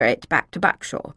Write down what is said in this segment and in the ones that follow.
it back to Buckshaw.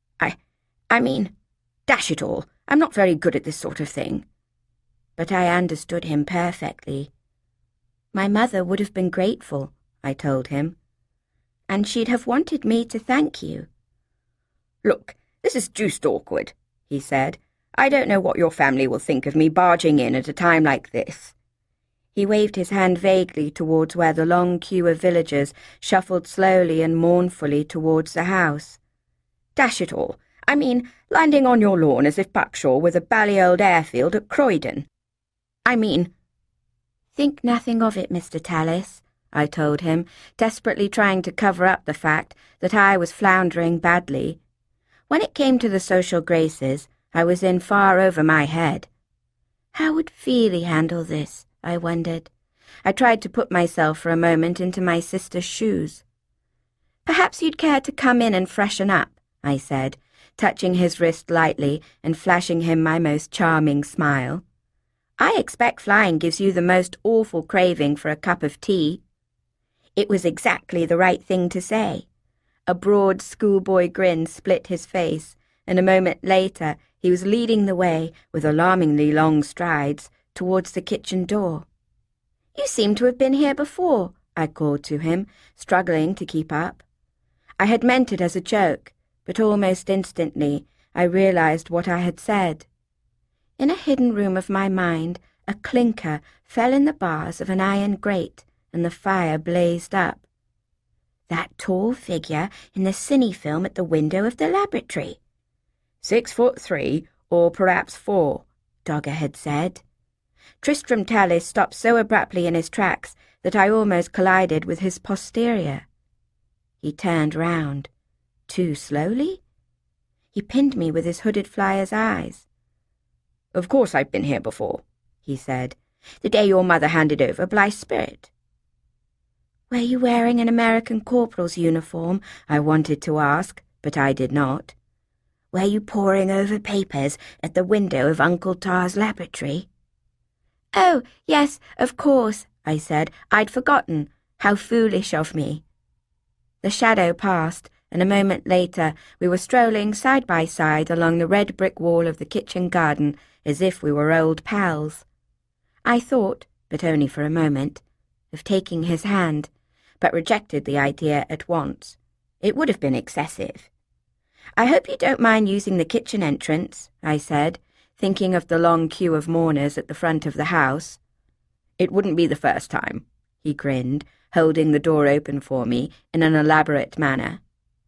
I mean, dash it all, I'm not very good at this sort of thing." But I understood him perfectly. "My mother would have been grateful," I told him, "and she'd have wanted me to thank you." "Look, this is deuced awkward," he said. "I don't know what your family will think of me barging in at a time like this." He waved his hand vaguely towards where the long queue of villagers shuffled slowly and mournfully towards the house. "Dash it all, I mean, landing on your lawn as if Buckshaw were the bally old airfield at Croydon. I mean—" "Think nothing of it, Mr. Tallis," I told him, desperately trying to cover up the fact that I was floundering badly. When it came to the social graces, I was in far over my head. How would Feely handle this, I wondered. I tried to put myself for a moment into my sister's shoes. "Perhaps you'd care to come in and freshen up," I said, touching his wrist lightly and flashing him my most charming smile. "I expect flying gives you the most awful craving for a cup of tea." It was exactly the right thing to say. A broad schoolboy grin split his face, and a moment later he was leading the way, with alarmingly long strides, towards the kitchen door. "You seem to have been here before," I called to him, struggling to keep up. I had meant it as a joke, but almost instantly I realized what I had said. In a hidden room of my mind, a clinker fell in the bars of an iron grate, and the fire blazed up. "That tall figure in the cine film at the window of the laboratory." 6'3", or perhaps 4, Dogger had said. Tristram Tallis stopped so abruptly in his tracks that I almost collided with his posterior. He turned round. Too slowly? He pinned me with his hooded flyer's eyes. "Of course I've been here before," he said. "The day your mother handed over Blythe Spirit." "Were you wearing an American corporal's uniform?" I wanted to ask, but I did not. "Were you poring over papers at the window of Uncle Tar's laboratory?" "Oh, yes, of course," I said. "I'd forgotten. How foolish of me." The shadow passed, and a moment later we were strolling side by side along the red brick wall of the kitchen garden as if we were old pals. I thought, but only for a moment, of taking his hand, but rejected the idea at once. It would have been excessive. "I hope you don't mind using the kitchen entrance," I said, thinking of the long queue of mourners at the front of the house. "It wouldn't be the first time," he grinned, holding the door open for me in an elaborate manner.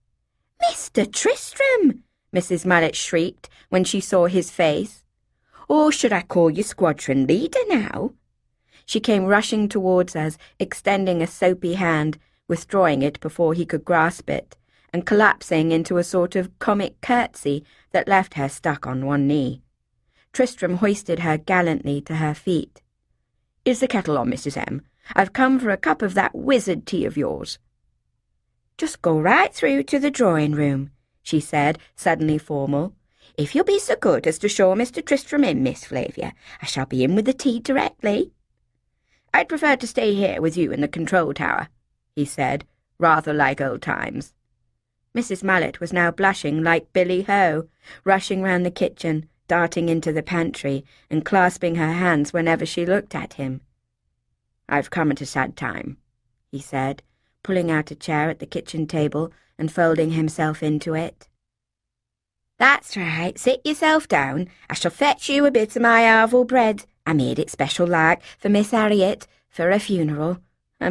"Mr. Tristram!" Mrs. Mullet shrieked when she saw his face. "Or should I call you squadron leader now?" She came rushing towards us, extending a soapy hand, withdrawing it before he could grasp it, and collapsing into a sort of comic curtsy that left her stuck on one knee. Tristram hoisted her gallantly to her feet. "Is the kettle on, Mrs. M? I've come for a cup of that wizard tea of yours." "Just go right through to the drawing-room," she said, suddenly formal. "If you'll be so good as to show Mr. Tristram in, Miss Flavia, I shall be in with the tea directly." "I'd prefer to stay here with you in the control tower," he said, rather like old times. Mrs. Mullet was now blushing like Billy Ho, rushing round the kitchen, darting into the pantry, and clasping her hands whenever she looked at him. "I've come at a sad time," he said, pulling out a chair at the kitchen table and folding himself into it. "That's right, sit yourself down. I shall fetch you a bit of my arval bread. I made it special like for Miss Harriet, for her funeral.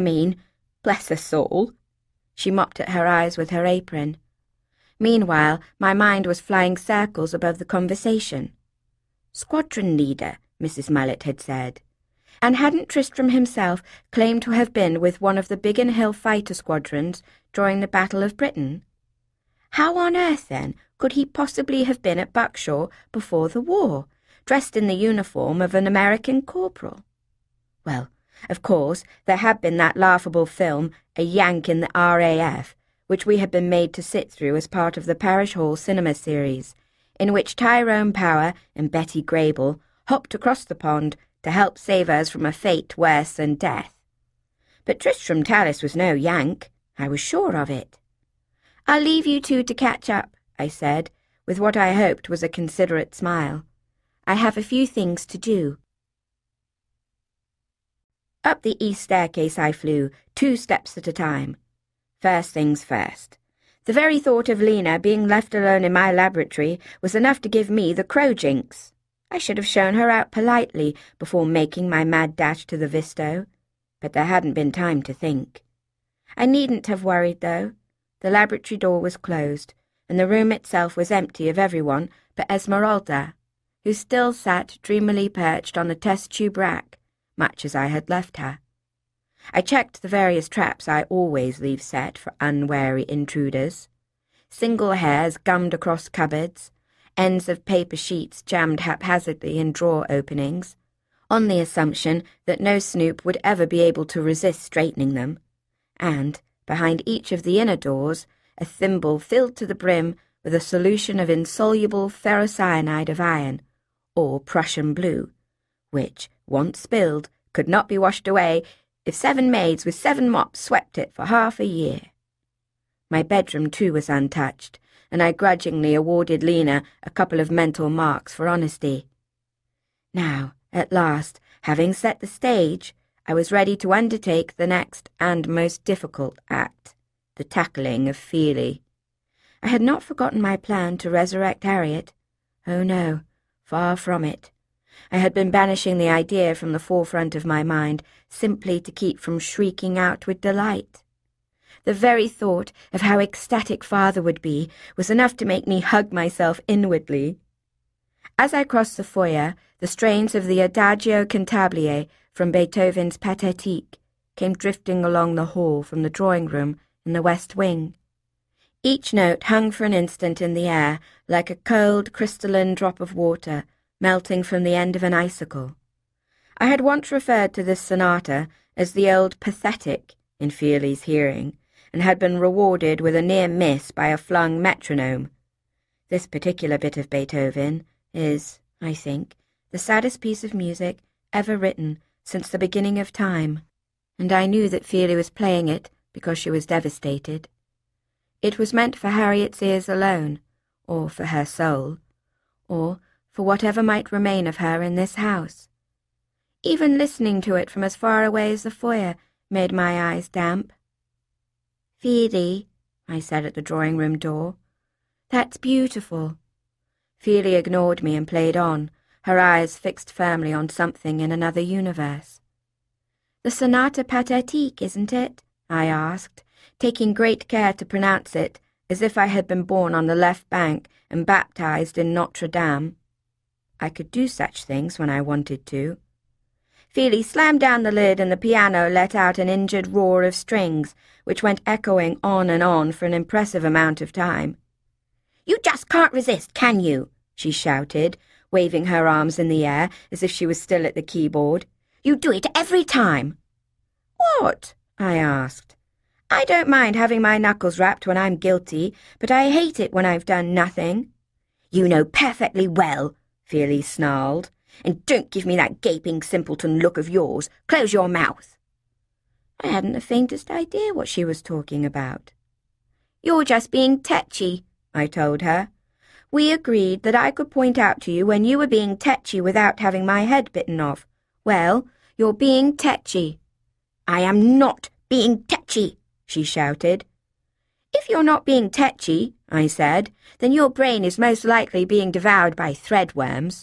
Bless her soul." She mopped at her eyes with her apron. Meanwhile, my mind was flying circles above the conversation. "Squadron leader," Mrs. Mullet had said. And hadn't Tristram himself claimed to have been with one of the Biggin Hill fighter squadrons during the Battle of Britain? How on earth, then, could he possibly have been at Buckshaw before the war, dressed in the uniform of an American corporal? Well, of course, there had been that laughable film, A Yank in the RAF, which we had been made to sit through as part of the Parish Hall cinema series, in which Tyrone Power and Betty Grable hopped across the pond to help save us from a fate worse than death. But Tristram Tallis was no Yank. I was sure of it. "I'll leave you two to catch up," I said, with what I hoped was a considerate smile. "I have a few things to do." Up the east staircase I flew, 2 steps at a time. First things first. The very thought of Lena being left alone in my laboratory was enough to give me the crow jinx. I should have shown her out politely before making my mad dash to the Visto, but there hadn't been time to think. I needn't have worried, though. The laboratory door was closed, and the room itself was empty of everyone but Esmeralda, who still sat dreamily perched on the test tube rack, much as I had left her. I checked the various traps I always leave set for unwary intruders. Single hairs gummed across cupboards, ends of paper sheets jammed haphazardly in drawer openings, on the assumption that no snoop would ever be able to resist straightening them, and, behind each of the inner doors, a thimble filled to the brim with a solution of insoluble ferrocyanide of iron, or Prussian blue, which, once spilled, could not be washed away if 7 maids with 7 mops swept it for half a year. My bedroom, too, was untouched, and I grudgingly awarded Lena a couple of mental marks for honesty. Now, at last, having set the stage, I was ready to undertake the next and most difficult act, the tackling of Feely. I had not forgotten my plan to resurrect Harriet. Oh no, far from it. I had been banishing the idea from the forefront of my mind simply to keep from shrieking out with delight. The very thought of how ecstatic Father would be was enough to make me hug myself inwardly. As I crossed the foyer, the strains of the Adagio Cantabile from Beethoven's Pathétique came drifting along the hall from the drawing-room in the west wing. Each note hung for an instant in the air like a cold, crystalline drop of water melting from the end of an icicle. I had once referred to this sonata as the old Pathetic in Feely's hearing, and had been rewarded with a near miss by a flung metronome. This particular bit of Beethoven is, I think, the saddest piece of music ever written since the beginning of time, and I knew that Feely was playing it because she was devastated. It was meant for Harriet's ears alone, or for her soul, or for whatever might remain of her in this house. Even listening to it from as far away as the foyer made my eyes damp. "Feely," I said at the drawing-room door, "that's beautiful." Feely ignored me and played on, her eyes fixed firmly on something in another universe. "The Sonata Pathétique, isn't it?" I asked, taking great care to pronounce it as if I had been born on the left bank and baptized in Notre Dame. I could do such things when I wanted to. Feely slammed down the lid and the piano let out an injured roar of strings, which went echoing on and on for an impressive amount of time. "You just can't resist, can you?" she shouted, waving her arms in the air as if she was still at the keyboard. "You do it every time." "What?" I asked. "I don't mind having my knuckles rapped when I'm guilty, but I hate it when I've done nothing." "You know perfectly well," Feely snarled. "And don't give me that gaping simpleton look of yours. Close your mouth." I hadn't the faintest idea what she was talking about. "You're just being tetchy," I told her. "We agreed that I could point out to you when you were being tetchy without having my head bitten off. Well, you're being tetchy." "I am not being tetchy," she shouted. "If you're not being tetchy," I said, "then your brain is most likely being devoured by threadworms."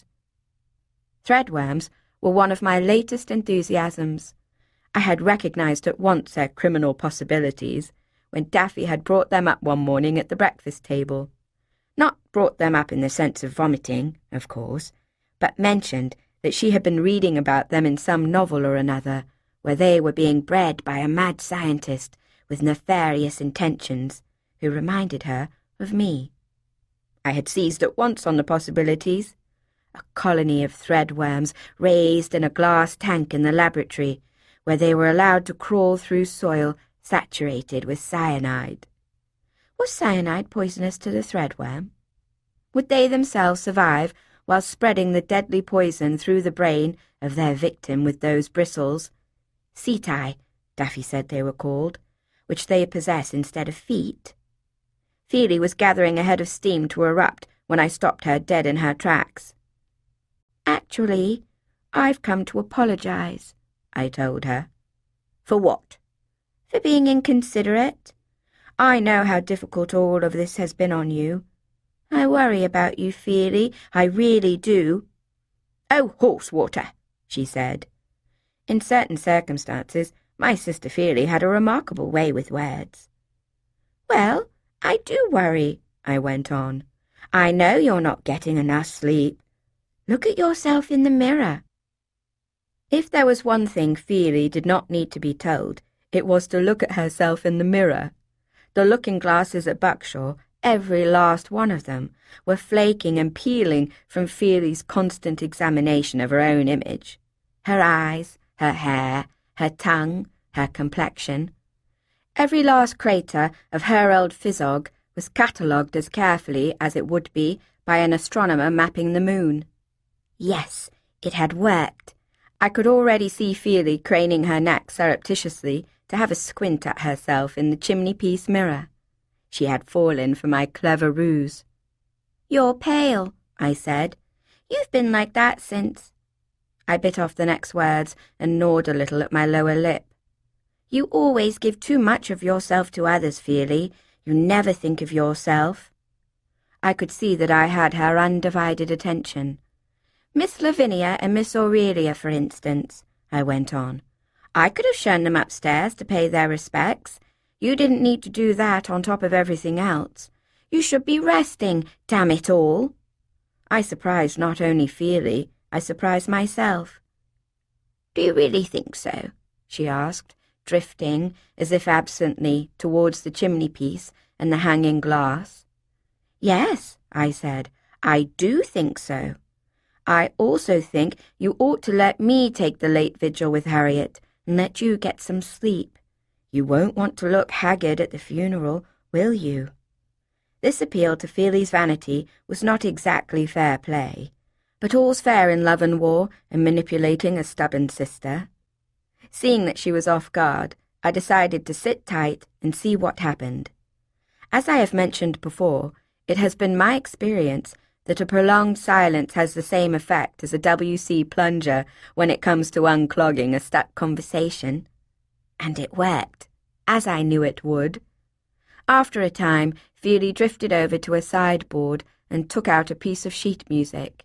Threadworms were one of my latest enthusiasms. I had recognized at once their criminal possibilities when Daffy had brought them up one morning at the breakfast table. Not brought them up in the sense of vomiting, of course, but mentioned that she had been reading about them in some novel or another, where they were being bred by a mad scientist with nefarious intentions, who reminded her of me. I had seized at once on the possibilities. A colony of threadworms raised in a glass tank in the laboratory, where they were allowed to crawl through soil saturated with cyanide. Was cyanide poisonous to the threadworm? Would they themselves survive while spreading the deadly poison through the brain of their victim with those bristles? Setae, Daffy said they were called, which they possess instead of feet. Feely was gathering a head of steam to erupt when I stopped her dead in her tracks. "Actually, I've come to apologize," I told her. "For what?" "For being inconsiderate. I know how difficult all of this has been on you. I worry about you, Feely, I really do." "Oh, horse-water," she said. In certain circumstances, my sister Feely had a remarkable way with words. "Well, I do worry," I went on. "I know you're not getting enough sleep. Look at yourself in the mirror." If there was one thing Feely did not need to be told, it was to look at herself in the mirror. The looking-glasses at Buckshaw, every last one of them, were flaking and peeling from Feely's constant examination of her own image. Her eyes, her hair, her tongue, her complexion. Every last crater of her old physog was catalogued as carefully as it would be by an astronomer mapping the moon. Yes, it had worked. I could already see Feely craning her neck surreptitiously to have a squint at herself in the chimney-piece mirror. She had fallen for my clever ruse. "You're pale," I said. "You've been like that since—" I bit off the next words and gnawed a little at my lower lip. "You always give too much of yourself to others, Feely. You never think of yourself." I could see that I had her undivided attention. "Miss Lavinia and Miss Aurelia, for instance," I went on. "I could have shown them upstairs to pay their respects. You didn't need to do that on top of everything else. You should be resting, damn it all." I surprised not only Feely, I surprised myself. "Do you really think so?" she asked, drifting, as if absently, towards the chimney-piece and the hanging glass. "Yes," I said, "I do think so. I also think you ought to let me take the late vigil with Harriet and let you get some sleep. You won't want to look haggard at the funeral, will you?" This appeal to Feely's vanity was not exactly fair play, but all's fair in love and war and manipulating a stubborn sister. Seeing that she was off guard, I decided to sit tight and see what happened. As I have mentioned before, it has been my experience that a prolonged silence has the same effect as a WC plunger when it comes to unclogging a stuck conversation. And it worked, as I knew it would. After a time, Feely drifted over to a sideboard and took out a piece of sheet music.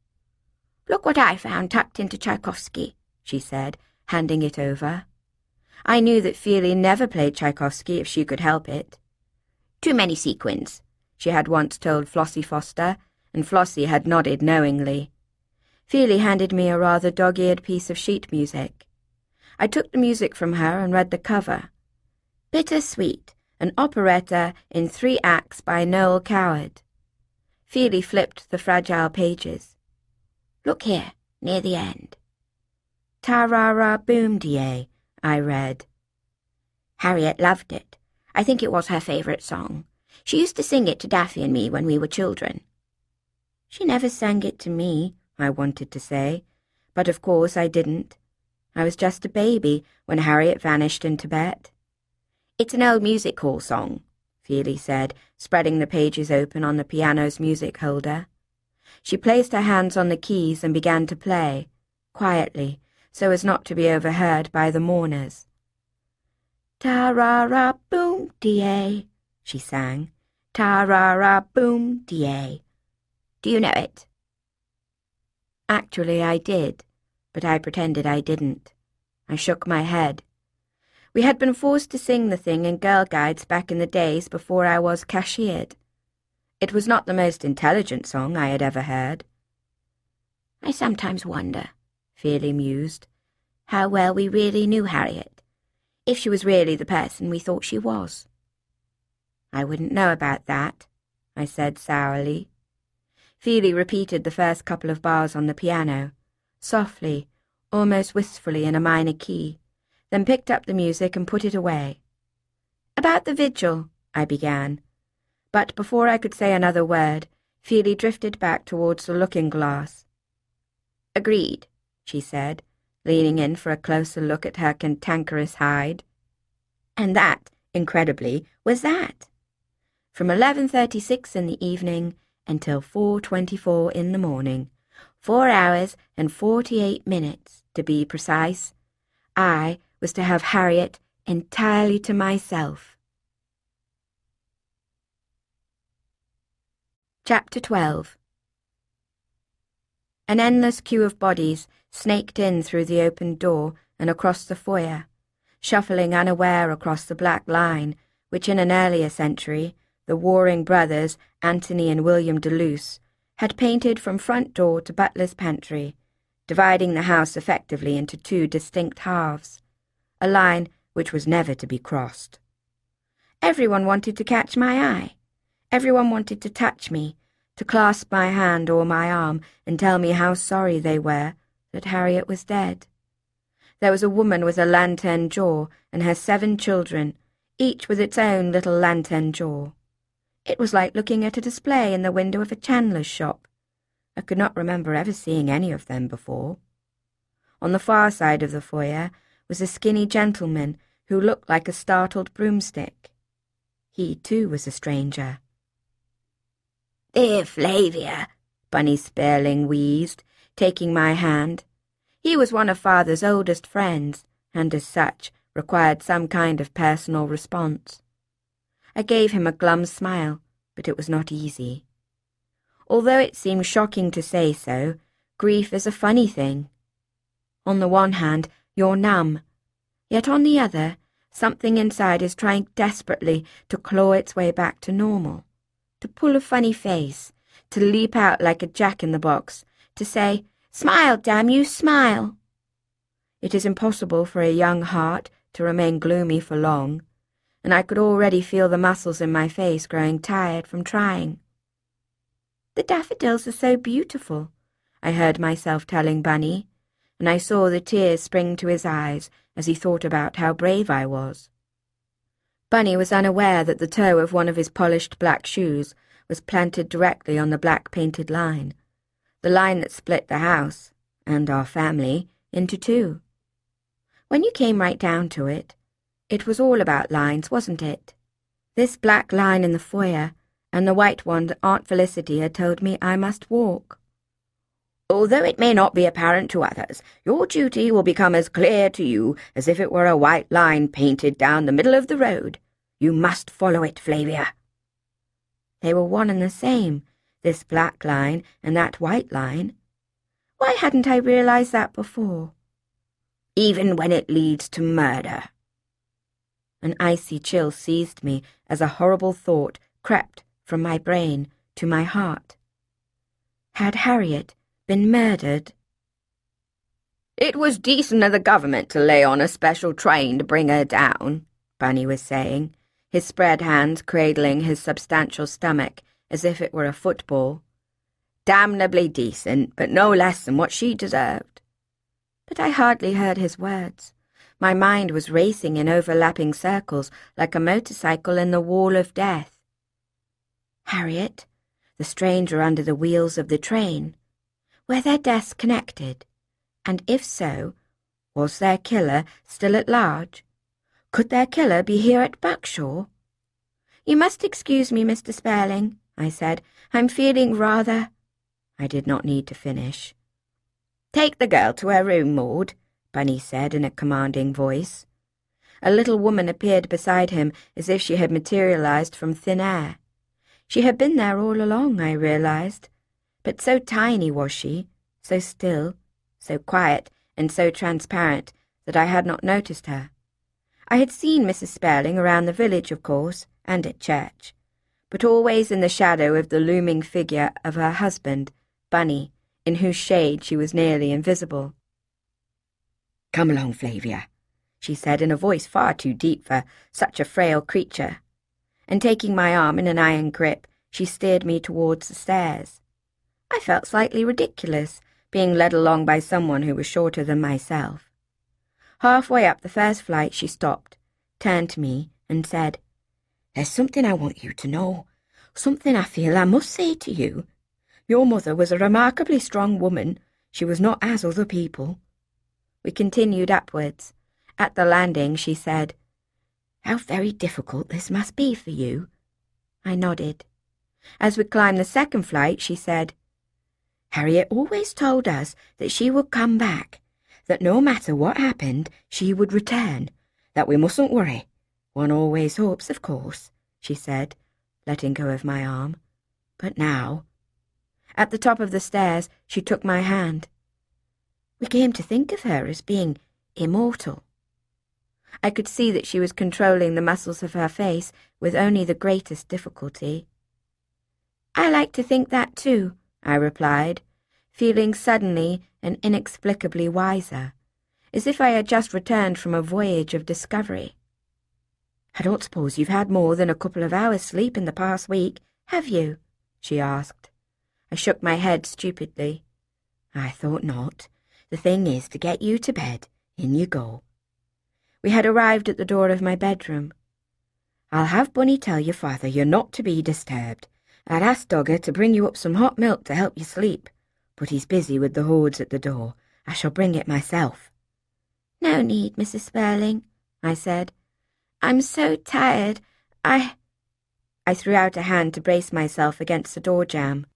"Look what I found tucked into Tchaikovsky," she said, handing it over. I knew that Feely never played Tchaikovsky if she could help it. "Too many sequins," she had once told Flossie Foster, and Flossie had nodded knowingly. Feely handed me a rather dog-eared piece of sheet music. I took the music from her and read the cover. "Bitter-Sweet, an operetta in 3 acts by Noel Coward." Feely flipped the fragile pages. "Look here, near the end." "Ta-ra-ra-boom-de-ay," I read. "Harriet loved it. I think it was her favourite song. She used to sing it to Daffy and me when we were children." "She never sang it to me," I wanted to say, but of course I didn't. I was just a baby when Harriet vanished in Tibet. "It's an old music hall song," Feely said, spreading the pages open on the piano's music holder. She placed her hands on the keys and began to play, quietly, so as not to be overheard by the mourners. "Ta-ra-ra-boom-de-ay," she sang. "Ta-ra-ra-boom-de-ay. Do you know it?" Actually, I did, but I pretended I didn't. I shook my head. We had been forced to sing the thing in Girl Guides back in the days before I was cashiered. It was not the most intelligent song I had ever heard. "I sometimes wonder," Feely mused, "how well we really knew Harriet, if she was really the person we thought she was." "I wouldn't know about that," I said sourly. Feely repeated the first couple of bars on the piano, softly, almost wistfully in a minor key, then picked up the music and put it away. "About the vigil," I began, but before I could say another word, Feely drifted back towards the looking-glass. "Agreed," she said, leaning in for a closer look at her cantankerous hide. And that, incredibly, was that. from 11:36 in the evening until 4:24 in the morning, 4 hours and 48 minutes, to be precise. I was to have Harriet entirely to myself. Chapter 12. An endless queue of bodies snaked in through the open door and across the foyer, shuffling unaware across the black line which in an earlier century the warring brothers Anthony and William de Luce had painted from front door to butler's pantry, dividing the house effectively into 2 distinct halves, a line which was never to be crossed. Everyone wanted to catch my eye. Everyone wanted to touch me, to clasp my hand or my arm and tell me how sorry they were that Harriet was dead. There was a woman with a lantern jaw and her 7 children, each with its own little lantern jaw. It was like looking at a display in the window of a chandler's shop. I could not remember ever seeing any of them before. On the far side of the foyer was a skinny gentleman who looked like a startled broomstick. He, too, was a stranger. "Dear Flavia," Bunny Sperling wheezed, taking my hand. He was one of Father's oldest friends, and as such required some kind of personal response. I gave him a glum smile, but it was not easy. Although it seems shocking to say so, grief is a funny thing. On the one hand, you're numb, yet on the other, something inside is trying desperately to claw its way back to normal, to pull a funny face, to leap out like a jack-in-the-box, to say, "Smile, damn you, smile!" It is impossible for a young heart to remain gloomy for long, and I could already feel the muscles in my face growing tired from trying. "The daffodils are so beautiful," I heard myself telling Bunny, and I saw the tears spring to his eyes as he thought about how brave I was. Bunny was unaware that the toe of one of his polished black shoes was planted directly on the black painted line, the line that split the house, and our family, into 2. When you came right down to it, it was all about lines, wasn't it? This black line in the foyer, and the white one that Aunt Felicity had told me I must walk. "Although it may not be apparent to others, your duty will become as clear to you as if it were a white line painted down the middle of the road. You must follow it, Flavia." They were one and the same, this black line and that white line. Why hadn't I realized that before? "Even when it leads to murder." An icy chill seized me as a horrible thought crept from my brain to my heart. Had Harriet been murdered? "It was decent of the government to lay on a special train to bring her down," Bunny was saying, his spread hands cradling his substantial stomach as if it were a football. "Damnably decent, but no less than what she deserved." But I hardly heard his words. My mind was racing in overlapping circles like a motorcycle in the wall of death. Harriet, the stranger under the wheels of the train. Were their deaths connected? And if so, was their killer still at large? Could their killer be here at Buckshaw? "You must excuse me, Mr. Sperling," I said. "I'm feeling rather—" I did not need to finish. "Take the girl to her room, Maud," Bunny said in a commanding voice. A little woman appeared beside him as if she had materialized from thin air. She had been there all along, I realized, but so tiny was she, so still, so quiet, and so transparent that I had not noticed her. I had seen Mrs. Sperling around the village, of course, and at church, but always in the shadow of the looming figure of her husband, Bunny, in whose shade she was nearly invisible. "Come along, Flavia," she said in a voice far too deep for such a frail creature, and taking my arm in an iron grip, she steered me towards the stairs. I felt slightly ridiculous, being led along by someone who was shorter than myself. Halfway up the first flight she stopped, turned to me, and said, "There's something I want you to know, something I feel I must say to you. Your mother was a remarkably strong woman. She was not as other people." We continued upwards. At the landing she said, "How very difficult this must be for you." I nodded. As we climbed the second flight, she said, "Harriet always told us that she would come back, that no matter what happened, she would return, that we mustn't worry. One always hopes, of course," she said, letting go of my arm. "But now—" At the top of the stairs, she took my hand. "We came to think of her as being immortal." I could see that she was controlling the muscles of her face with only the greatest difficulty. "I like to think that too," I replied, feeling suddenly and inexplicably wiser, as if I had just returned from a voyage of discovery. "I don't suppose you've had more than a couple of hours' sleep in the past week, have you?" she asked. I shook my head stupidly. "I thought not. The thing is to get you to bed. In you go." We had arrived at the door of my bedroom. "I'll have Bunny tell your father you're not to be disturbed. I'd asked Dogger to bring you up some hot milk to help you sleep, but he's busy with the hordes at the door. I shall bring it myself." "No need, Mrs. Sperling," I said. "I'm so tired. I threw out a hand to brace myself against the door jamb.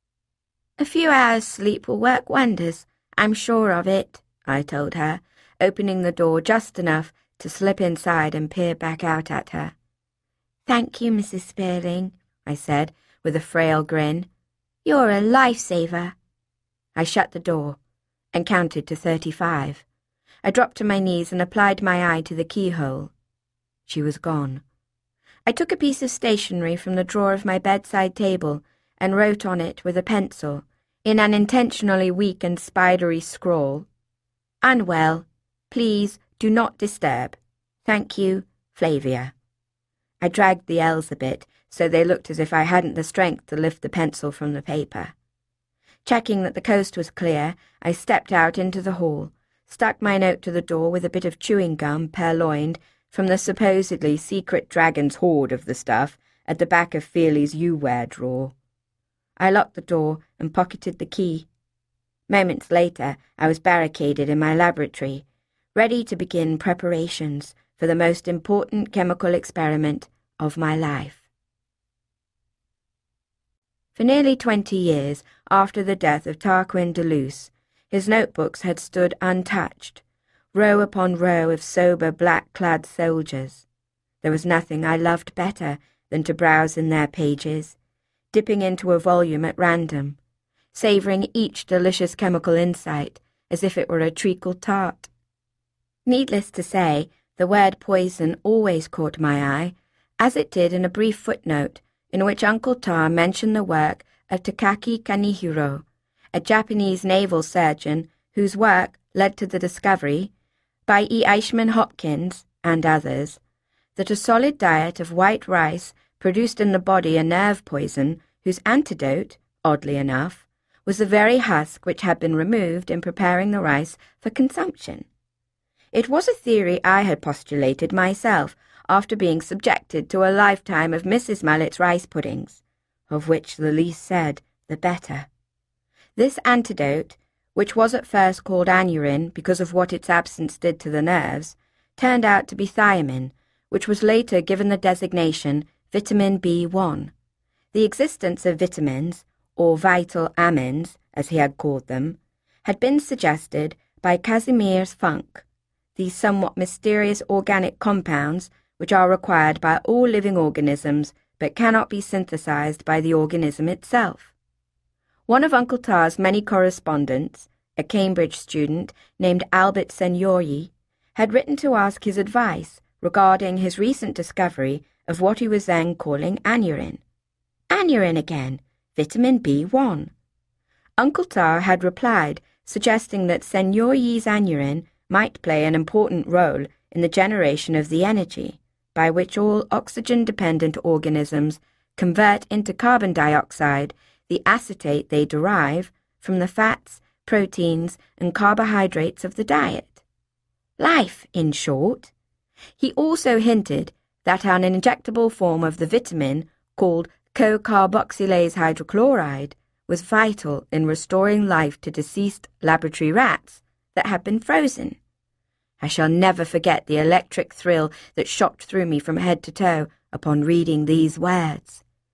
"A few hours' sleep will work wonders, I'm sure of it," I told her, opening the door just enough to slip inside and peer back out at her. "Thank you, Mrs. Sperling," I said, with a frail grin. "You're a lifesaver." I shut the door and counted to 35. I dropped to my knees and applied my eye to the keyhole. She was gone. I took a piece of stationery from the drawer of my bedside table and wrote on it with a pencil, in an intentionally weak and spidery scrawl, "Unwell. Please do not disturb. Thank you, Flavia." I dragged the L's a bit, so they looked as if I hadn't the strength to lift the pencil from the paper. Checking that the coast was clear, I stepped out into the hall, stuck my note to the door with a bit of chewing gum purloined from the supposedly secret dragon's hoard of the stuff at the back of Feely's you-wear drawer. I locked the door and pocketed the key. Moments later, I was barricaded in my laboratory, ready to begin preparations for the most important chemical experiment of my life. For nearly 20 years after the death of Tarquin de Luce, his notebooks had stood untouched, row upon row of sober black-clad soldiers. There was nothing I loved better than to browse in their pages, dipping into a volume at random, savouring each delicious chemical insight as if it were a treacle tart. Needless to say, the word poison always caught my eye, as it did in a brief footnote in which Uncle Tar mentioned the work of Takaaki Kanihiro, a Japanese naval surgeon whose work led to the discovery, by E. Eichmann Hopkins and others, that a solid diet of white rice produced in the body a nerve poison whose antidote, oddly enough, was the very husk which had been removed in preparing the rice for consumption. It was a theory I had postulated myself after being subjected to a lifetime of Mrs. Mallett's rice puddings, of which the least said, the better. This antidote, which was at first called anurin because of what its absence did to the nerves, turned out to be thiamine, which was later given the designation vitamin B1. The existence of vitamins, or vital amines, as he had called them, had been suggested by Casimir Funk, these somewhat mysterious organic compounds which are required by all living organisms but cannot be synthesized by the organism itself. One of Uncle Tar's many correspondents, a Cambridge student named Albert Seniori, had written to ask his advice regarding his recent discovery of what he was then calling anurin. Anurin again, vitamin B1. Uncle Tar had replied, suggesting that Seniori's anurin might play an important role in the generation of the energy by which all oxygen-dependent organisms convert into carbon dioxide the acetate they derive from the fats, proteins, and carbohydrates of the diet. Life, in short. He also hinted that an injectable form of the vitamin called co-carboxylase hydrochloride was vital in restoring life to deceased laboratory rats that had been frozen. I shall never forget the electric thrill that shot through me from head to toe upon reading these words.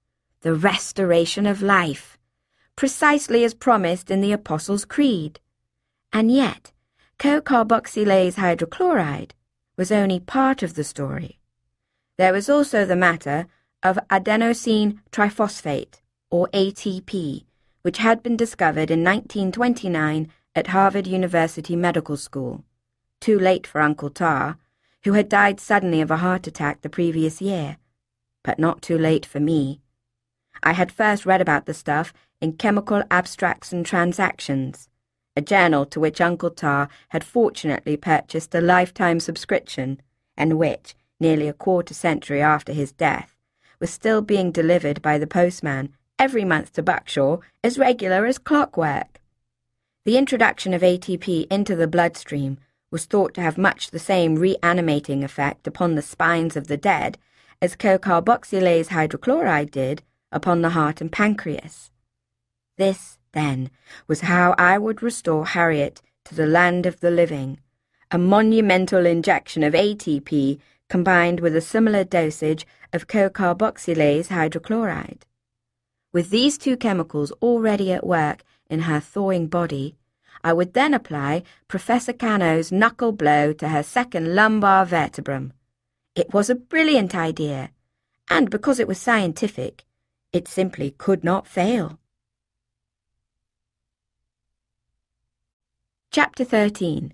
the restoration of life, precisely as promised in the Apostles' Creed. And yet, co-carboxylase hydrochloride was only part of the story. There was also the matter of adenosine triphosphate, or ATP, which had been discovered in 1929 at Harvard University Medical School. Too late for Uncle Tar, who had died suddenly of a heart attack the previous year, but not too late for me. I had first read about the stuff in Chemical Abstracts and Transactions, a journal to which Uncle Tar had fortunately purchased a lifetime subscription, and which, nearly a quarter-century after his death, was still being delivered by the postman every month to Buckshaw as regular as clockwork. The introduction of ATP into the bloodstream was thought to have much the same reanimating effect upon the spines of the dead as co-carboxylase hydrochloride did upon the heart and pancreas. This, then, was how I would restore Harriet to the land of the living, a monumental injection of ATP combined with a similar dosage of co-carboxylase hydrochloride. With these two chemicals already at work in her thawing body, I would then apply Professor Cano's knuckle blow to her second lumbar vertebrum. It was a brilliant idea, and because it was scientific, it simply could not fail. Chapter 13.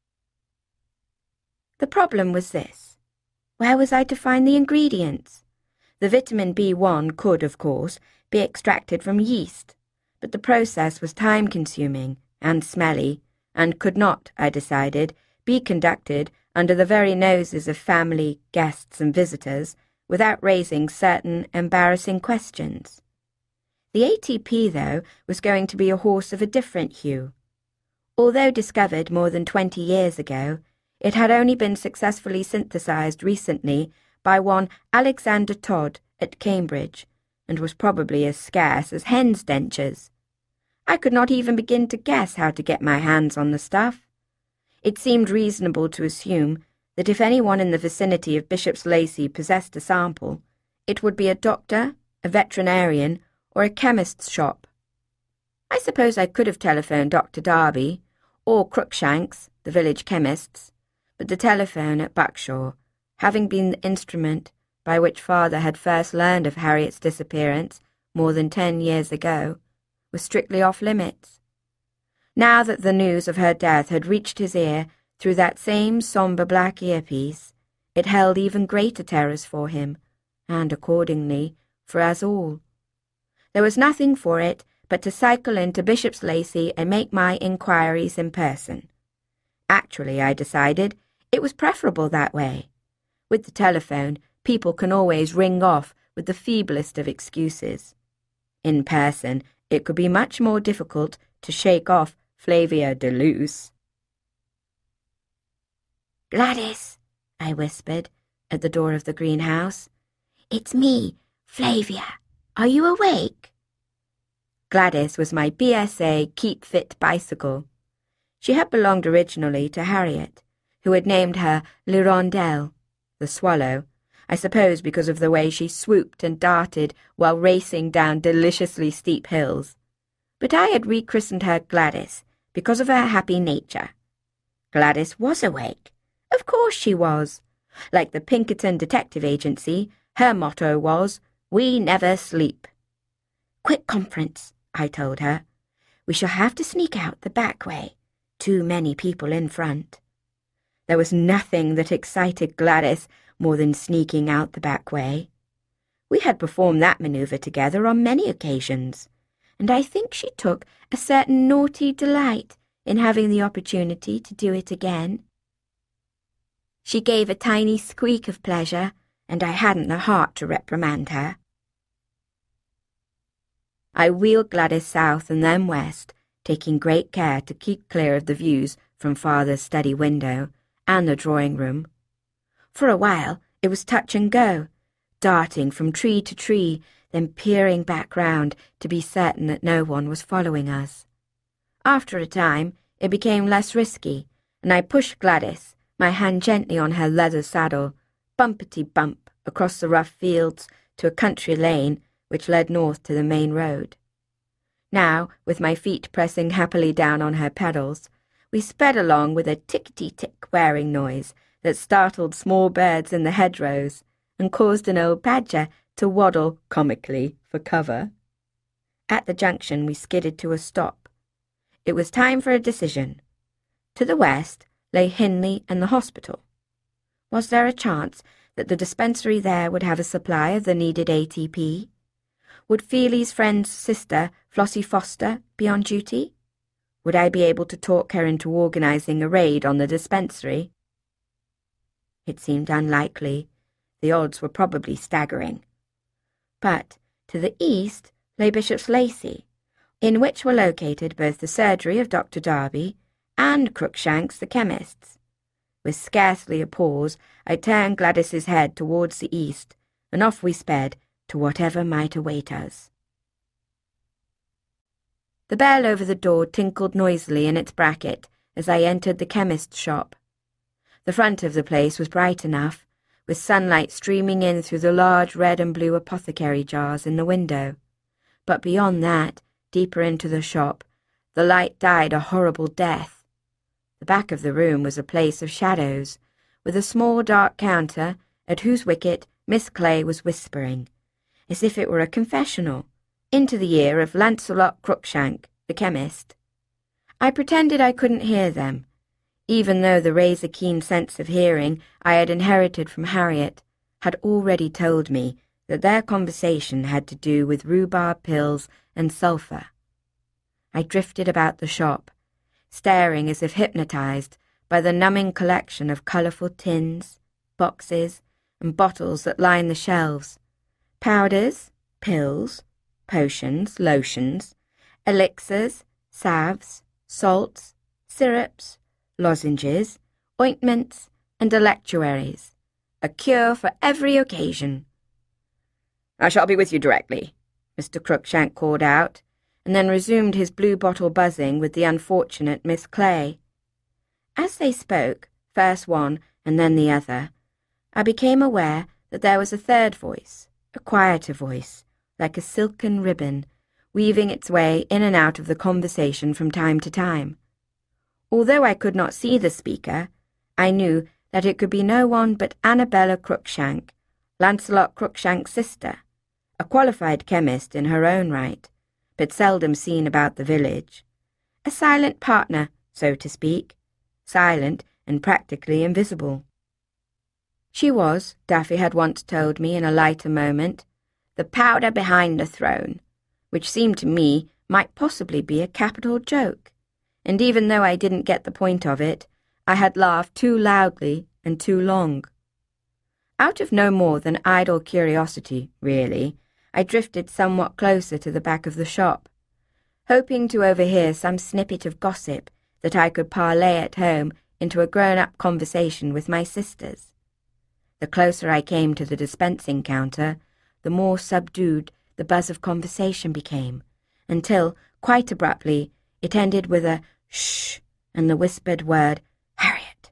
The problem was this. Where was I to find the ingredients? The vitamin B1 could, of course, be extracted from yeast, but the process was time-consuming and smelly, and could not, I decided, be conducted under the very noses of family, guests, and visitors without raising certain embarrassing questions. The ATP, though, was going to be a horse of a different hue. Although discovered more than 20 years ago, it had only been successfully synthesized recently by one Alexander Todd at Cambridge, and was probably as scarce as hen's dentures. I could not even begin to guess how to get my hands on the stuff. It seemed reasonable to assume that if anyone in the vicinity of Bishop's Lacey possessed a sample, it would be a doctor, a veterinarian, or a chemist's shop. I suppose I could have telephoned Dr. Darby, or Crookshanks, the village chemists, but the telephone at Buckshaw, having been the instrument by which Father had first learned of Harriet's disappearance more than 10 years ago, was strictly off-limits. Now that the news of her death had reached his ear through that same sombre black earpiece, it held even greater terrors for him, and accordingly for us all. There was nothing for it but to cycle into Bishop's Lacey and make my inquiries in person. Actually, I decided, it was preferable that way. With the telephone, people can always ring off with the feeblest of excuses. In person, it could be much more difficult to shake off Flavia de Luce. "Gladys," I whispered at the door of the greenhouse. "It's me, Flavia. Are you awake?" Gladys was my BSA Keep Fit bicycle. She had belonged originally to Harriet, who had named her L'Hirondelle, the swallow, I suppose because of the way she swooped and darted while racing down deliciously steep hills. But I had rechristened her Gladys because of her happy nature. Gladys was awake. Of course she was. Like the Pinkerton Detective Agency, her motto was, "We never sleep." "Quick conference," I told her. "We shall have to sneak out the back way. Too many people in front." There was nothing that excited Gladys more than sneaking out the back way. We had performed that maneuver together on many occasions, and I think she took a certain naughty delight in having the opportunity to do it again. She gave a tiny squeak of pleasure, and I hadn't the heart to reprimand her. I wheeled Gladys south and then west, taking great care to keep clear of the views from Father's study window and the drawing room. For a while it was touch and go, darting from tree to tree, then peering back round to be certain that no one was following us. After a time it became less risky, and I pushed Gladys, my hand gently on her leather saddle, bumpety-bump across the rough fields to a country lane which led north to the main road. Now, with my feet pressing happily down on her pedals, we sped along with a tickety-tick whirring noise that startled small birds in the hedgerows and caused an old badger to waddle comically for cover. At the junction, we skidded to a stop. It was time for a decision. To the west lay Hindley and the hospital. Was there a chance that the dispensary there would have a supply of the needed ATP? Would Feely's friend's sister, Flossie Foster, be on duty? Would I be able to talk her into organising a raid on the dispensary? It seemed unlikely. The odds were probably staggering. But to the east lay Bishop's Lacey, in which were located both the surgery of Dr. Darby and Cruikshank's the chemist's. With scarcely a pause, I turned Gladys's head towards the east, and off we sped to whatever might await us. The bell over the door tinkled noisily in its bracket as I entered the chemist's shop. The front of the place was bright enough, with sunlight streaming in through the large red and blue apothecary jars in the window. But beyond that, deeper into the shop, the light died a horrible death. The back of the room was a place of shadows, with a small dark counter at whose wicket Miss Clay was whispering, as if it were a confessional, into the ear of Lancelot Cruikshank, the chemist. I pretended I couldn't hear them, even though the razor-keen sense of hearing I had inherited from Harriet had already told me that their conversation had to do with rhubarb pills and sulphur. I drifted about the shop, staring as if hypnotized by the numbing collection of colourful tins, boxes, and bottles that lined the shelves. Powders, pills, potions, lotions, elixirs, salves, salts, syrups, lozenges, ointments, and electuaries, a cure for every occasion. "I shall be with you directly," Mr. Cruikshank called out, and then resumed his blue bottle buzzing with the unfortunate Miss Clay. As they spoke, first one and then the other, I became aware that there was a third voice, a quieter voice, like a silken ribbon, weaving its way in and out of the conversation from time to time. Although I could not see the speaker, I knew that it could be no one but Annabella Cruikshank, Lancelot Cruikshank's sister, a qualified chemist in her own right, but seldom seen about the village. A silent partner, so to speak, silent and practically invisible. She was, Daffy had once told me in a lighter moment, the powder behind the throne, which seemed to me might possibly be a capital joke, and even though I didn't get the point of it, I had laughed too loudly and too long. Out of no more than idle curiosity, really, I drifted somewhat closer to the back of the shop, hoping to overhear some snippet of gossip that I could parlay at home into a grown-up conversation with my sisters. The closer I came to the dispensing counter, the more subdued the buzz of conversation became, until, quite abruptly, it ended with a shh and the whispered word, "Harriet."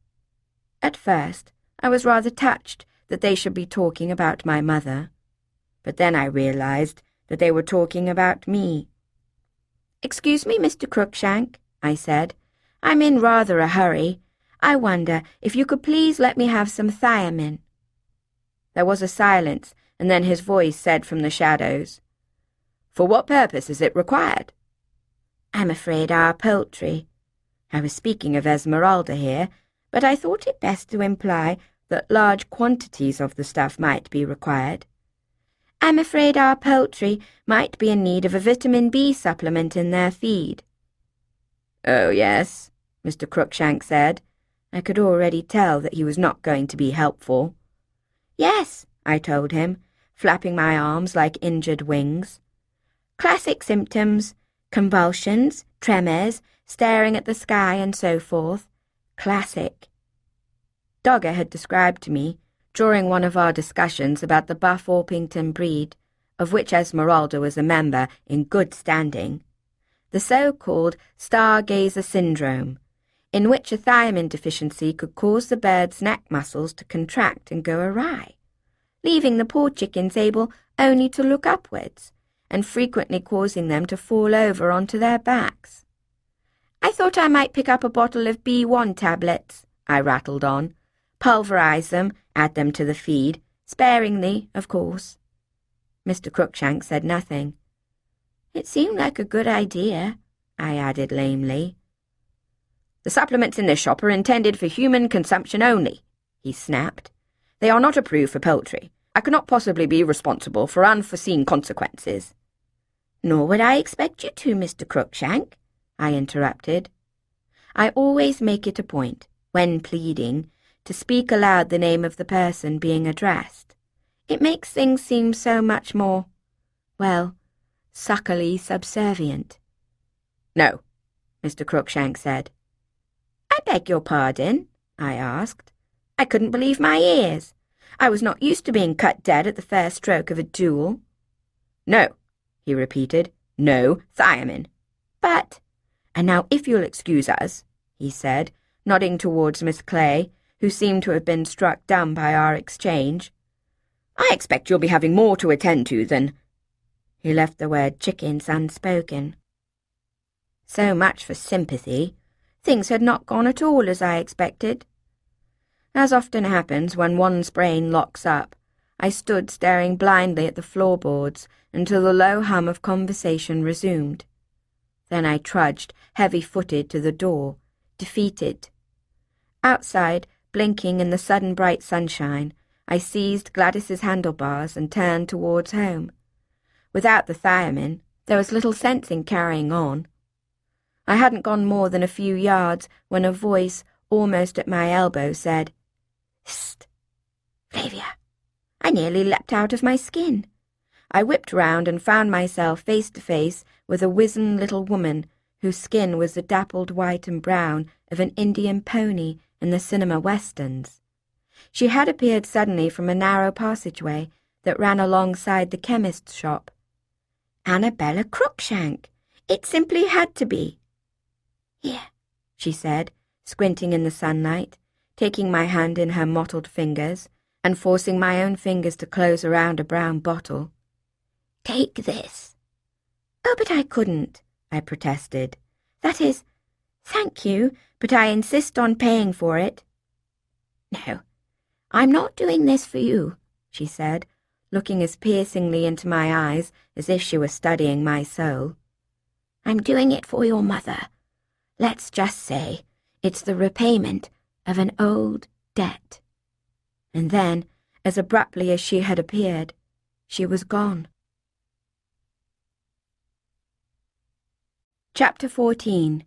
At first, I was rather touched that they should be talking about my mother, but then I realized that they were talking about me. "Excuse me, Mr. Cruikshank," I said. "I'm in rather a hurry. I wonder if you could please let me have some thiamine." There was a silence, and then his voice said from the shadows, "For what purpose is it required?" "I'm afraid our poultry—" I was speaking of Esmeralda here, but I thought it best to imply that large quantities of the stuff might be required. "I'm afraid our poultry might be in need of a vitamin B supplement in their feed." "Oh, yes," Mr. Cruikshank said. I could already tell that he was not going to be helpful. "Yes," I told him, flapping my arms like injured wings. "Classic symptoms, convulsions, tremors, staring at the sky and so forth. Classic." Dogger had described to me, during one of our discussions about the Buff Orpington breed, of which Esmeralda was a member in good standing, the so-called stargazer syndrome, in which a thiamine deficiency could cause the bird's neck muscles to contract and go awry, leaving the poor chickens able only to look upwards, and frequently causing them to fall over onto their backs. I thought I might pick up a bottle of B1 tablets, I rattled on, pulverize them, add them to the feed, sparingly, of course. Mr. Cruikshank said nothing. It seemed like a good idea, I added lamely. The supplements in this shop are intended for human consumption only, he snapped. They are not approved for poultry. I cannot possibly be responsible for unforeseen consequences. Nor would I expect you to, Mr. Cruikshank, I interrupted. I always make it a point, when pleading, to speak aloud the name of the person being addressed. It makes things seem so much more, well, suckily subservient. No, Mr. Cruikshank said. I beg your pardon, I asked. I couldn't believe my ears. I was not used to being cut dead at the first stroke of a duel. No, he repeated. No thiamine. But, and now if you'll excuse us, he said, nodding towards Miss Clay, who seemed to have been struck dumb by our exchange. I expect you'll be having more to attend to than... He left the word chickens unspoken. So much for sympathy. Things had not gone at all as I expected. As often happens when one's brain locks up, I stood staring blindly at the floorboards until the low hum of conversation resumed. Then I trudged, heavy-footed, to the door, defeated. Outside, blinking in the sudden bright sunshine, I seized Gladys's handlebars and turned towards home. Without the thiamine, there was little sense in carrying on. I hadn't gone more than a few yards when a voice, almost at my elbow, said, "Hist, Flavia." I nearly leapt out of my skin. I whipped round and found myself face to face with a wizen little woman whose skin was the dappled white and brown of an Indian pony in the cinema westerns. She had appeared suddenly from a narrow passageway that ran alongside the chemist's shop. Annabella Cruikshank! It simply had to be. Here, she said, squinting in the sunlight, taking my hand in her mottled fingers and forcing my own fingers to close around a brown bottle. Take this. Oh, but I couldn't, I protested. That is, thank you, but I insist on paying for it. No, I'm not doing this for you, she said, looking as piercingly into my eyes as if she were studying my soul. I'm doing it for your mother. Let's just say it's the repayment of an old debt. And then, as abruptly as she had appeared, she was gone. Chapter 14.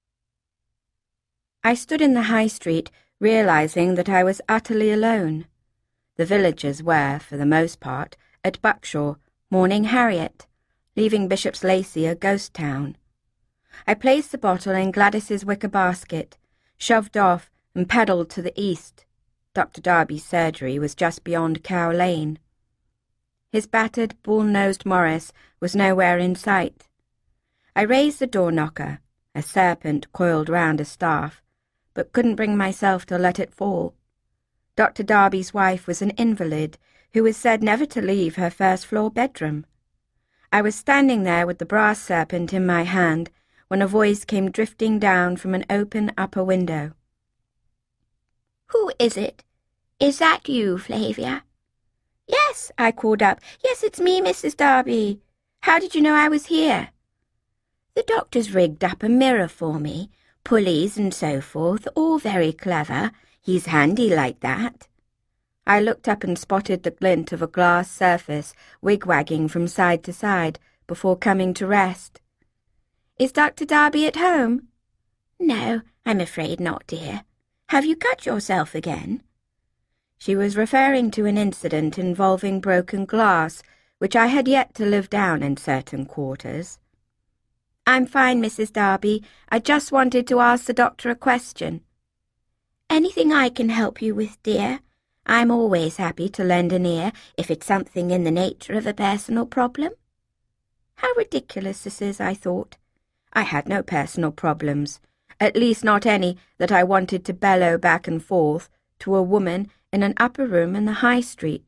I stood in the high street, realizing that I was utterly alone. The villagers were, for the most part, at Buckshaw, mourning Harriet, leaving Bishop's Lacey a ghost town. I placed the bottle in Gladys's wicker basket, shoved off, and pedalled to the east. Dr. Darby's surgery was just beyond Cow Lane. His battered, bull-nosed Morris was nowhere in sight. I raised the door knocker, a serpent coiled round a staff, but couldn't bring myself to let it fall. Dr. Darby's wife was an invalid who was said never to leave her first-floor bedroom. I was standing there with the brass serpent in my hand when a voice came drifting down from an open upper window. "Who is it? Is that you, Flavia?" "Yes," I called up. "Yes, it's me, Mrs. Darby. How did you know I was here?" "The doctor's rigged up a mirror for me, pulleys and so forth, all very clever. He's handy like that." I looked up and spotted the glint of a glass surface wigwagging from side to side before coming to rest. "Is Dr. Darby at home?" "No, I'm afraid not, dear. Have you cut yourself again?" She was referring to an incident involving broken glass, which I had yet to live down in certain quarters. "I'm fine, Mrs. Darby. I just wanted to ask the doctor a question." "Anything I can help you with, dear? I'm always happy to lend an ear if it's something in the nature of a personal problem." How ridiculous this is, I thought. I had no personal problems, at least not any that I wanted to bellow back and forth to a woman in an upper room in the High Street,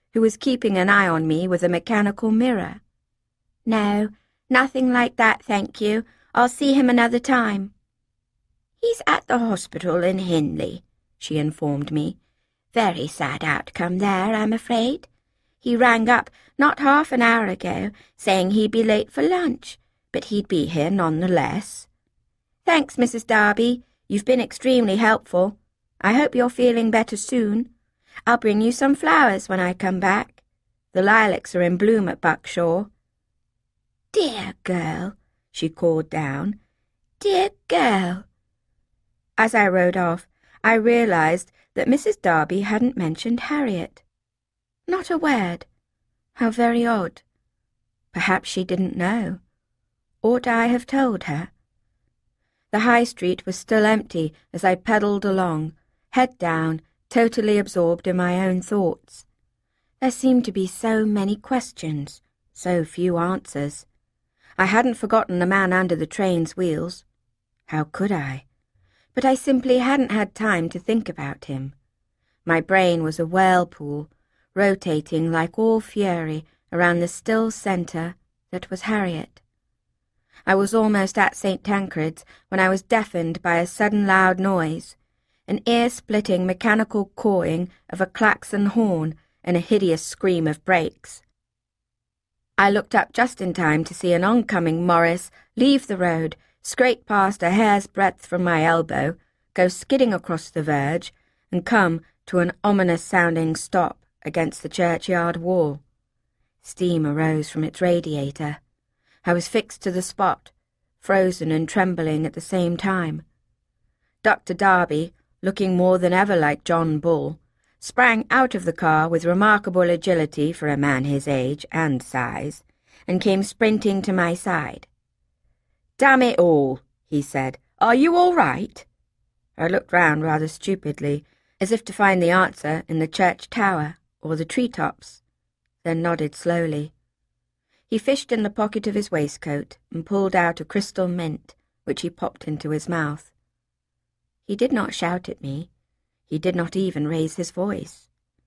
who was keeping an eye on me with a mechanical mirror. "No, nothing like that, thank you. I'll see him another time." "He's at the hospital in Hindley," she informed me. "Very sad outcome there, I'm afraid. He rang up not half an hour ago, saying he'd be late for lunch, but he'd be here nonetheless." "Thanks, Mrs. Darby. You've been extremely helpful. I hope you're feeling better soon. I'll bring you some flowers when I come back. The lilacs are in bloom at Buckshaw." "Dear girl," she called down. "Dear girl." As I rode off, I realized that Mrs. Darby hadn't mentioned Harriet. Not a word. How very odd. Perhaps she didn't know. Ought I have told her? The high street was still empty as I pedalled along, head down, totally absorbed in my own thoughts. There seemed to be so many questions, so few answers. I hadn't forgotten the man under the train's wheels. How could I? But I simply hadn't had time to think about him. My brain was a whirlpool, rotating like all fury around the still centre that was Harriet. I was almost at St. Tancred's when I was deafened by a sudden loud noise, an ear-splitting mechanical cawing of a klaxon horn and a hideous scream of brakes. I looked up just in time to see an oncoming Morris leave the road, scrape past a hair's breadth from my elbow, go skidding across the verge, and come to an ominous-sounding stop against the churchyard wall. Steam arose from its radiator. I was fixed to the spot, frozen and trembling at the same time. Dr. Darby, looking more than ever like John Bull, sprang out of the car with remarkable agility for a man his age and size, and came sprinting to my side. "Damn it all," he said. "Are you all right?" I looked round rather stupidly, as if to find the answer in the church tower or the treetops, then nodded slowly. He fished in the pocket of his waistcoat and pulled out a crystal mint, which he popped into his mouth. He did not shout at me. He did not even raise his voice.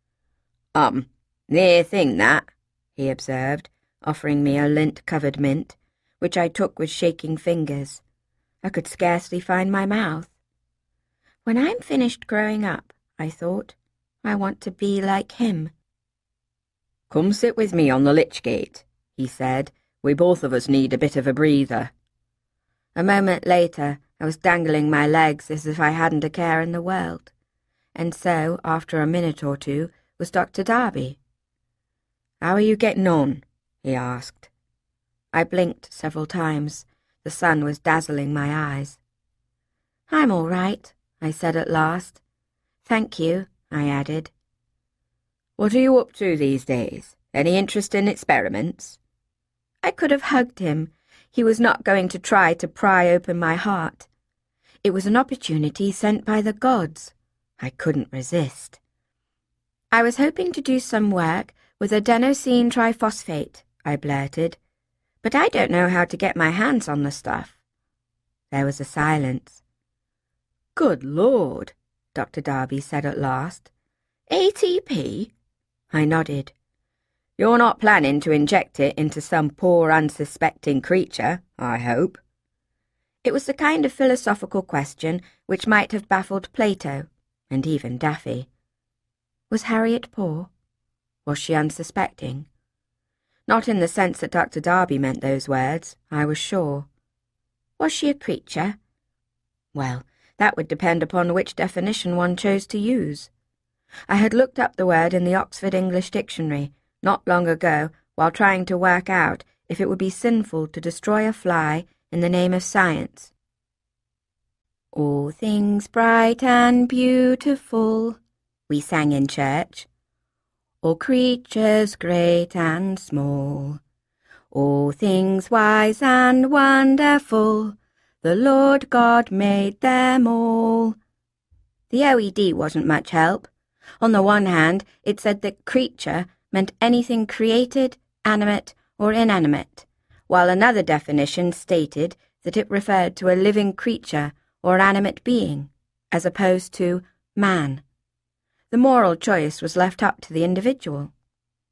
Near thing, that," he observed, offering me a lint-covered mint, which I took with shaking fingers. I could scarcely find my mouth. When I'm finished growing up, I thought, I want to be like him. "Come sit with me on the lich gate," he said. "We both of us need a bit of a breather." A moment later, I was dangling my legs as if I hadn't a care in the world. And so, after a minute or two, was Dr. Darby. "How are you getting on?" he asked. I blinked several times. The sun was dazzling my eyes. "I'm all right," I said at last. "Thank you," I added. "What are you up to these days? Any interest in experiments?" I could have hugged him. He was not going to try to pry open my heart. It was an opportunity sent by the gods. I couldn't resist. "I was hoping to do some work with adenosine triphosphate," I blurted, "but I don't know how to get my hands on the stuff." There was a silence. "Good Lord," Dr. Darby said at last. "ATP?" I nodded. "You're not planning to inject it into some poor unsuspecting creature, I hope?" It was the kind of philosophical question which might have baffled Plato, and even Daffy. Was Harriet poor? Was she unsuspecting? Not in the sense that Dr. Darby meant those words, I was sure. Was she a creature? Well, that would depend upon which definition one chose to use. I had looked up the word in the Oxford English Dictionary not long ago while trying to work out if it would be sinful to destroy a fly in the name of science. "All things bright and beautiful," we sang in church. "All creatures great and small, all things wise and wonderful, the Lord God made them all." The OED wasn't much help. On the one hand, it said that creature meant anything created, animate, or inanimate, while another definition stated that it referred to a living creature or animate being, as opposed to man. The moral choice was left up to the individual.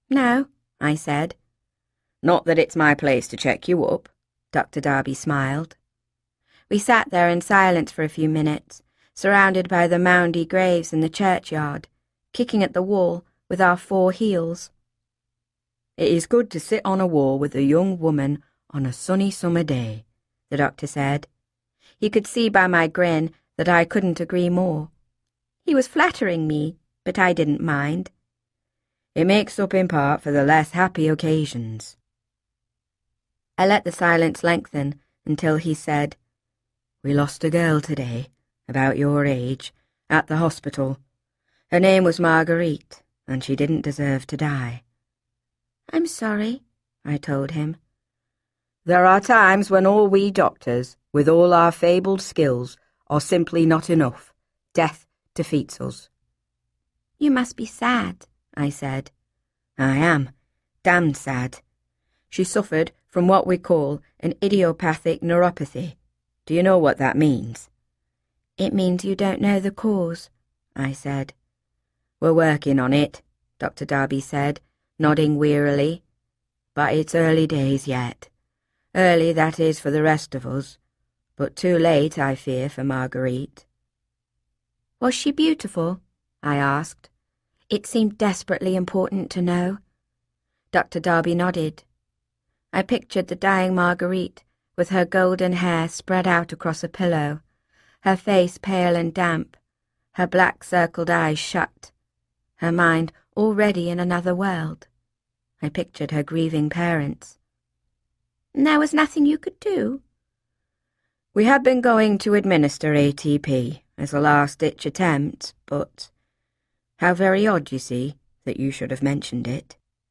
No, I said. Not that it's my place to check you up, Dr. Darby smiled. We sat there in silence for a few minutes, surrounded by the moundy graves in the churchyard, kicking at the wall with our 4 heels. It is good to sit on a wall with a young woman on a sunny summer day, the doctor said. He could see by my grin that I couldn't agree more. He was flattering me, but I didn't mind. It makes up in part for the less happy occasions. I let the silence lengthen until he said, We lost a girl today, about your age, at the hospital. Her name was Marguerite, and she didn't deserve to die. I'm sorry, I told him. There are times when all we doctors, with all our fabled skills, are simply not enough. Death defeats us. You must be sad, I said. I am. Damned sad. She suffered from what we call an idiopathic neuropathy. Do you know what that means? It means you don't know the cause, I said. We're working on it, Dr. Darby said, nodding wearily. But it's early days yet. Early, that is, for the rest of us. But too late, I fear, for Marguerite. Was she beautiful? I asked. It seemed desperately important to know. Dr. Darby nodded. I pictured the dying Marguerite with her golden hair spread out across a pillow, her face pale and damp, her black circled eyes shut, her mind already in another world. I pictured her grieving parents. And there was nothing you could do? We had been going to administer ATP as a last-ditch attempt, but how very odd, you see, that you should have mentioned it.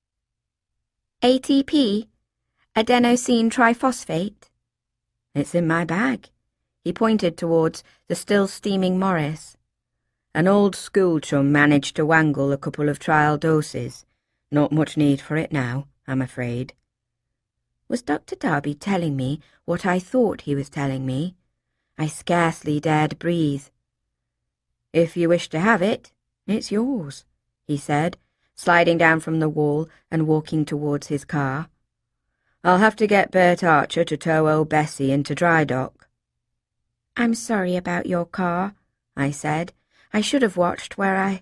ATP? Adenosine triphosphate? It's in my bag. He pointed towards the still steaming Morris. An old school chum managed to wangle a couple of trial doses. Not much need for it now, I'm afraid. Was Dr. Darby telling me what I thought he was telling me? I scarcely dared breathe. If you wish to have it, it's yours, he said, sliding down from the wall and walking towards his car. I'll have to get Bert Archer to tow old Bessie into dry dock. I'm sorry about your car, I said. I should have watched where I...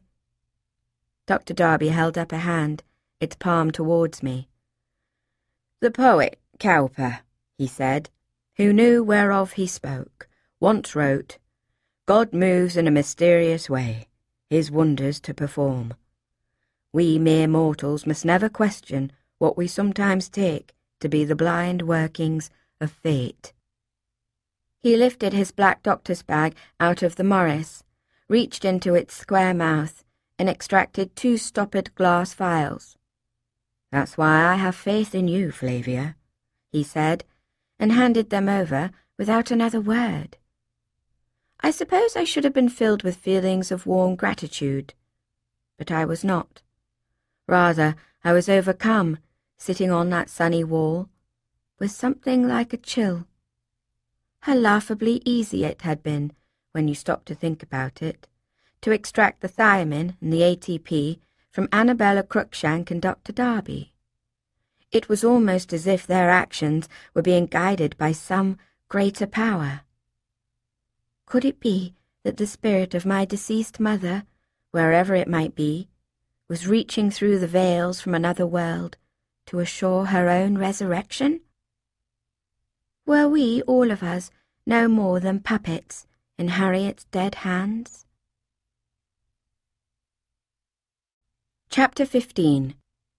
Dr. Darby held up a hand, its palm towards me. The poet, Cowper, he said, who knew whereof he spoke, once wrote, God moves in a mysterious way, his wonders to perform. We mere mortals must never question what we sometimes take to be the blind workings of fate. He lifted his black doctor's bag out of the Morris, reached into its square mouth, and extracted 2 stoppered glass vials. That's why I have faith in you, Flavia, he said, and handed them over without another word. I suppose I should have been filled with feelings of warm gratitude, but I was not. Rather, I was overcome, sitting on that sunny wall, with something like a chill. How laughably easy it had been, when you stopped to think about it, to extract the thiamine and the ATP from Annabella Cruikshank and Dr. Darby. It was almost as if their actions were being guided by some greater power. Could it be that the spirit of my deceased mother, wherever it might be, was reaching through the veils from another world to assure her own resurrection? Were we, all of us, no more than puppets in Harriet's dead hands? Chapter 15.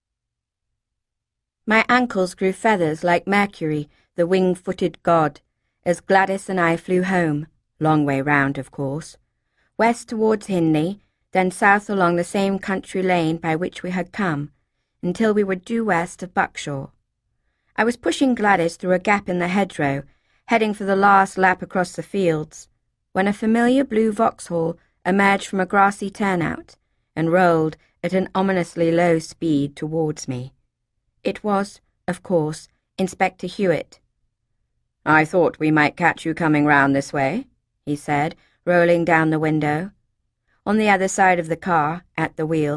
My ankles grew feathers like Mercury, the wing-footed god, as Gladys and I flew home, long way round, of course, west towards Hindley, then south along the same country lane by which we had come, until we were due west of Buckshaw. I was pushing Gladys through a gap in the hedgerow, heading for the last lap across the fields, when a familiar blue Vauxhall emerged from a grassy turnout and rolled at an ominously low speed towards me. It was, of course, Inspector Hewitt. I thought we might catch you coming round this way, he said, rolling down the window. On the other side of the car, at the wheel,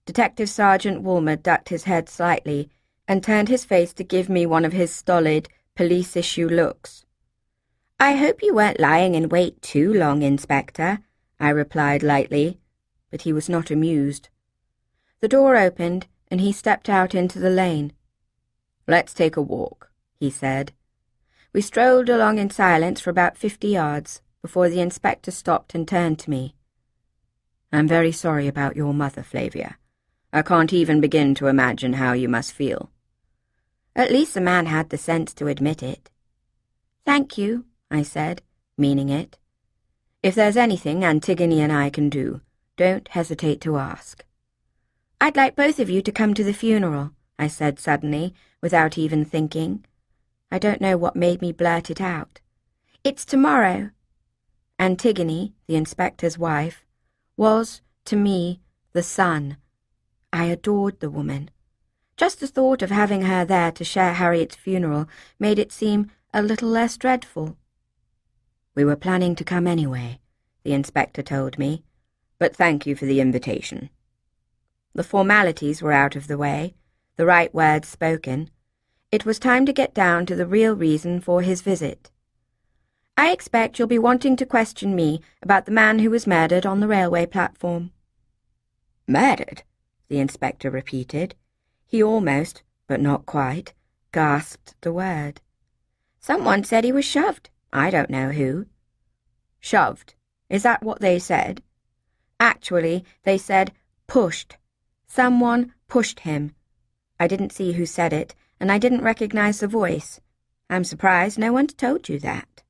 Detective Sergeant Woolmer ducked his head slightly and turned his face to give me one of his stolid, police-issue looks. "I hope you weren't lying in wait too long, Inspector," I replied lightly, but he was not amused. The door opened, and he stepped out into the lane. "Let's take a walk," he said. We strolled along in silence for about 50 yards before the inspector stopped and turned to me. "I'm very sorry about your mother, Flavia. I can't even begin to imagine how you must feel." At least the man had the sense to admit it. "Thank you," I said, meaning it. "If there's anything Antigone and I can do, don't hesitate to ask." "I'd like both of you to come to the funeral," I said suddenly, without even thinking. I don't know what made me blurt it out. "It's tomorrow." Antigone, the inspector's wife, was, to me, the sun. I adored the woman. Just the thought of having her there to share Harriet's funeral made it seem a little less dreadful. "We were planning to come anyway," the inspector told me, "but thank you for the invitation." The formalities were out of the way, the right words spoken. It was time to get down to the real reason for his visit. "I expect you'll be wanting to question me about the man who was murdered on the railway platform." "Murdered?" the inspector repeated. He almost, but not quite, gasped the word. "Someone said he was shoved. I don't know who." "Shoved? Is that what they said?" "Actually, they said pushed. Someone pushed him. I didn't see who said it, and I didn't recognize the voice. I'm surprised no one's told you that."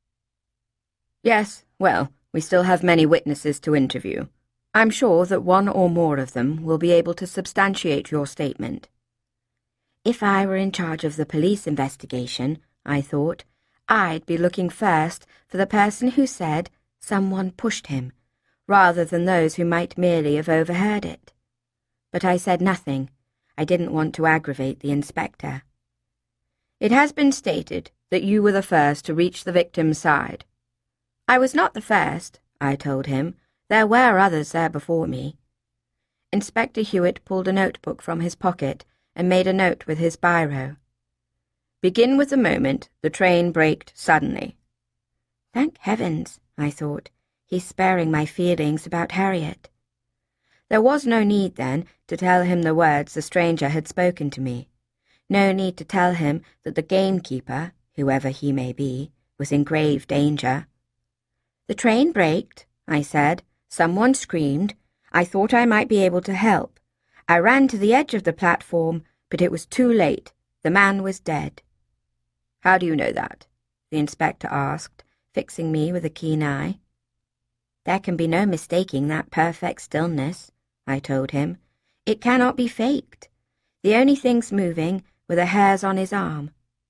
"Yes, well, we still have many witnesses to interview. I'm sure that one or more of them will be able to substantiate your statement." If I were in charge of the police investigation, I thought, I'd be looking first for the person who said someone pushed him, rather than those who might merely have overheard it. But I said nothing. I didn't want to aggravate the inspector. "It has been stated that you were the first to reach the victim's side." "I was not the first," I told him. "There were others there before me." Inspector Hewitt pulled a notebook from his pocket and made a note with his biro. "Begin with the moment the train braked suddenly." Thank heavens, I thought. He's sparing my feelings about Harriet. There was no need, then, to tell him the words the stranger had spoken to me. No need to tell him that the gamekeeper, whoever he may be, was in grave danger. "The train braked," I said. "Someone screamed. I thought I might be able to help. I ran to the edge of the platform, but it was too late. The man was dead." "How do you know that?" the inspector asked, fixing me with a keen eye. "There can be no mistaking that perfect stillness," I told him. "It cannot be faked. The only things moving were the hairs on his arm."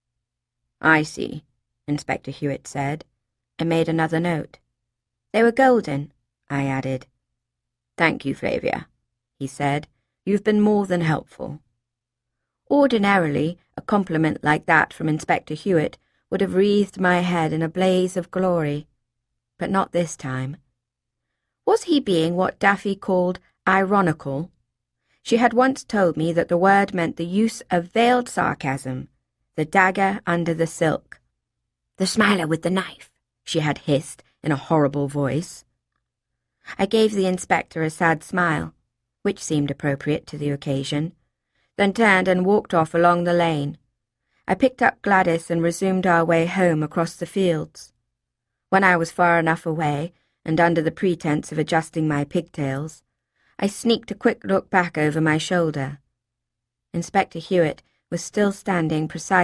"I see," Inspector Hewitt said, and made another note. "They were golden," I added. "Thank you, Flavia," he said. "You've been more than helpful." Ordinarily, a compliment like that from Inspector Hewitt would have wreathed my head in a blaze of glory, but not this time. Was he being what Daffy called ironical? She had once told me that the word meant the use of veiled sarcasm, the dagger under the silk. "The smiler with the knife," she had hissed in a horrible voice. I gave the inspector a sad smile, which seemed appropriate to the occasion, then turned and walked off along the lane. I picked up Gladys and resumed our way home across the fields. When I was far enough away, and under the pretense of adjusting my pigtails, I sneaked a quick look back over my shoulder. Inspector Hewitt was still standing precisely